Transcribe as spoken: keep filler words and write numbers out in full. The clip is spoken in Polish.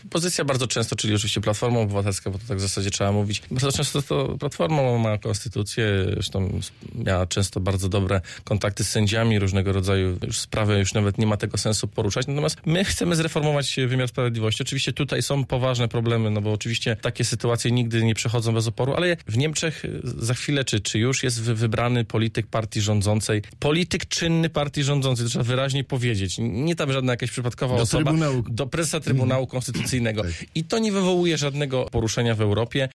Opozycja bardzo często, czyli oczywiście Platforma Obywatelska, bo to tak w zasadzie trzeba mówić, bardzo często to Platforma ma konstytucję, zresztą miała często bardzo dobre kontakty z sędziami różnego rodzaju, już sprawy już nawet nie ma tego sensu poruszać, natomiast my chcemy zreformować wymiar sprawiedliwości. Oczywiście tutaj są poważne problemy, no bo oczywiście takie sytuacje nigdy nie przechodzą bez oporu, ale w Niemczech za chwilę, czy, czy już jest wybrany polityk partii rządzącej, polityk czynny partii rządzącej, to trzeba wyraźnie powiedzieć. Nie tam żadna jakaś przypadkowa do osoba. Trybunału. Do prezesa Trybunału Konstytucyjnego. I to nie wywołuje żadnego poruszenia w Europie.